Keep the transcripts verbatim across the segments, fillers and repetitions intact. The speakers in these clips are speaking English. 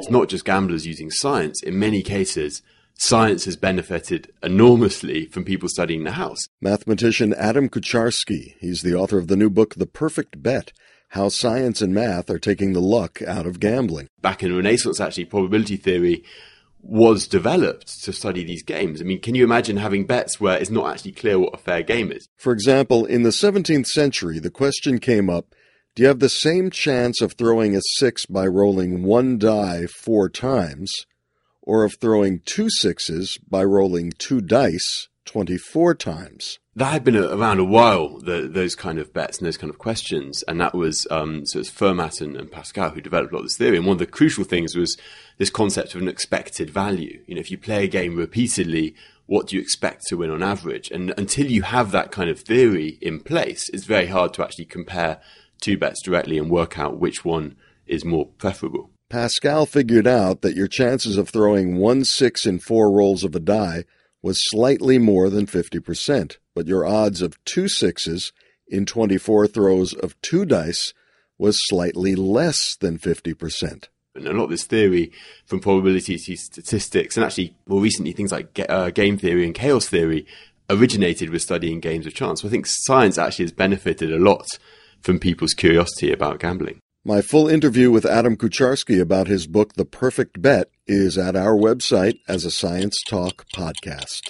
it's not just gamblers using science. In many cases, science has benefited enormously from people studying the house. Mathematician Adam Kucharski. He's the author of the new book, The Perfect Bet, How Science and Math Are Taking the Luck Out of Gambling. Back in the Renaissance, actually, probability theory was developed to study these games. I mean, can you imagine having bets where it's not actually clear what a fair game is? For example, in the seventeenth century, the question came up, do you have the same chance of throwing a six by rolling one die four times, or of throwing two sixes by rolling two dice twenty-four times? That had been around a while, the, those kind of bets and those kind of questions. And that was, um, so it's Fermat and, and Pascal who developed a lot of this theory. And one of the crucial things was this concept of an expected value. You know, if you play a game repeatedly, what do you expect to win on average? And until you have that kind of theory in place, it's very hard to actually compare two bets directly and work out which one is more preferable. Pascal figured out that your chances of throwing one six in four rolls of a die was slightly more than fifty percent, but your odds of two sixes in twenty-four throws of two dice was slightly less than fifty percent. And a lot of this theory, from probability to statistics, and actually more recently things like uh, game theory and chaos theory, originated with studying games of chance. So I think science actually has benefited a lot from people's curiosity about gambling. My full interview with Adam Kucharski about his book, The Perfect Bet, is at our website as a Science Talk podcast.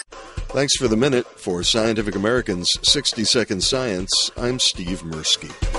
Thanks for the minute. For Scientific American's sixty second Science, I'm Steve Mirsky.